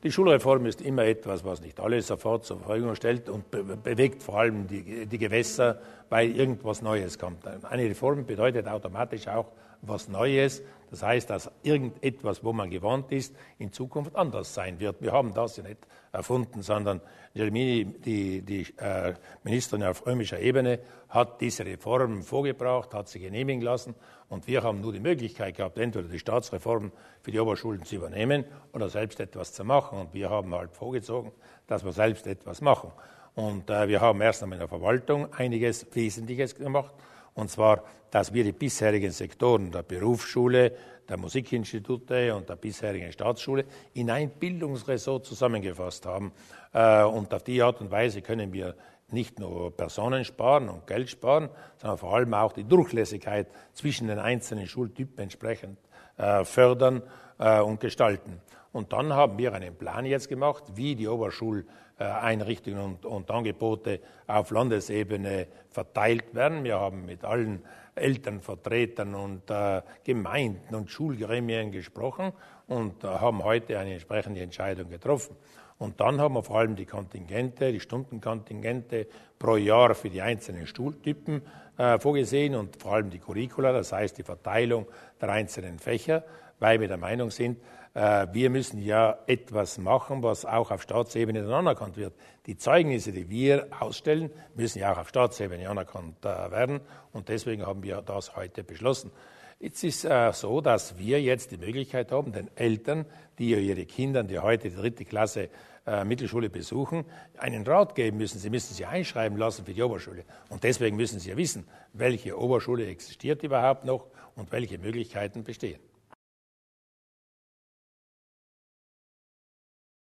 Die Schulreform ist immer etwas, was nicht alle sofort zur Verfügung stellt und bewegt vor allem die Gewässer, weil irgendwas Neues kommt. Eine Reform bedeutet automatisch auch was Neues. Das heißt, dass irgendetwas, wo man gewohnt ist, in Zukunft anders sein wird. Wir haben das ja nicht erfunden, sondern Gelmini, die Ministerin auf römischer Ebene, hat diese Reform vorgebracht, hat sie genehmigen lassen und wir haben nur die Möglichkeit gehabt, entweder die Staatsreform für die Oberschulen zu übernehmen oder selbst etwas zu machen. Und wir haben halt vorgezogen, dass wir selbst etwas machen. Und wir haben erst einmal in der Verwaltung einiges Wesentliches gemacht. Und zwar, dass wir die bisherigen Sektoren der Berufsschule, der Musikinstitute und der bisherigen Staatsschule in ein Bildungsressort zusammengefasst haben. Und auf die Art und Weise können wir nicht nur Personen sparen und Geld sparen, sondern vor allem auch die Durchlässigkeit zwischen den einzelnen Schultypen entsprechend fördern und gestalten. Und dann haben wir einen Plan jetzt gemacht, wie die Oberschuleinrichtungen und Angebote auf Landesebene verteilt werden. Wir haben mit allen Elternvertretern und Gemeinden und Schulgremien gesprochen und haben heute eine entsprechende Entscheidung getroffen. Und dann haben wir vor allem die Kontingente, die Stundenkontingente pro Jahr für die einzelnen Schultypen vorgesehen und vor allem die Curricula, das heißt die Verteilung der einzelnen Fächer, weil wir der Meinung sind, wir müssen ja etwas machen, was auch auf Staatsebene dann anerkannt wird. Die Zeugnisse, die wir ausstellen, müssen ja auch auf Staatsebene anerkannt werden und deswegen haben wir das heute beschlossen. Jetzt ist so, dass wir jetzt die Möglichkeit haben, den Eltern, die ihre Kinder, die heute die 3. Klasse Mittelschule besuchen, einen Rat geben müssen. Sie müssen sie einschreiben lassen für die Oberschule. Und deswegen müssen sie ja wissen, welche Oberschule existiert überhaupt noch und welche Möglichkeiten bestehen.